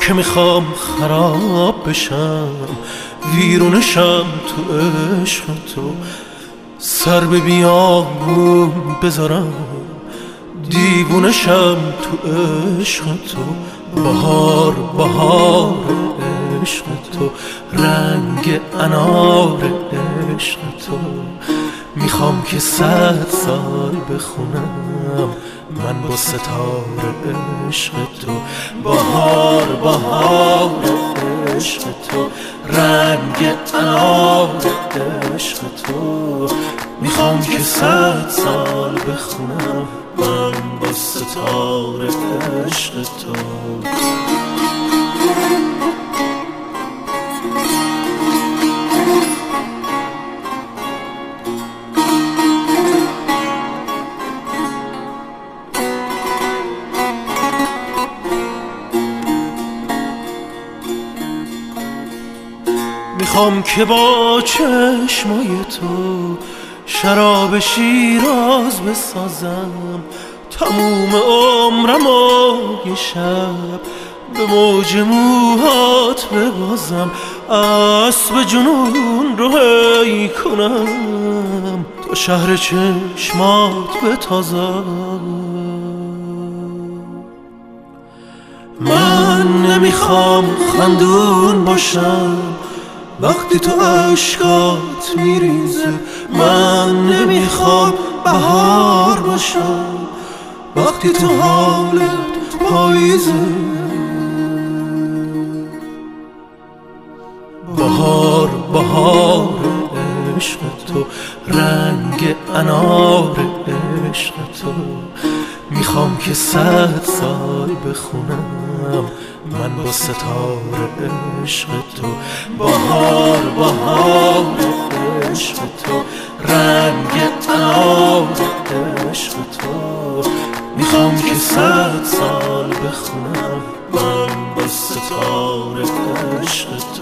که میخوام خراب بشم، ویرونشم تو عشق تو، سر به بیابون بذارم، دیوونشم تو عشق تو. بهار بهار عشق تو، رنگ انار عشق تو، میخوام که 100 سال بخونم من با ستاره عشق تو. بهار بهار عشق تو، رنگ انار عشق تو، میخوام که 100 سال بخونم من با ستاره عشق تو. میخوام که با چشمای تو شراب شیراز بسازم، تموم عمرمو یه شب به موج موهات ببازم، اسب جنون رو هی کنم تا شهر چشمات بتازم. من نمیخوام خندون باشم وقتی تو عشقات میریزه، من نمیخوام بهار باشم وقتی تو حالت پاییزه. بهار بهار عشق تو، رنگ انار عشق تو، میخوام که 100 سال بخونم من با ستاره عشق تو. بهار بهار عشق تو، رنگ انار عشق تو، میخوام که 100 سال بخونم من با ستاره عشق تو.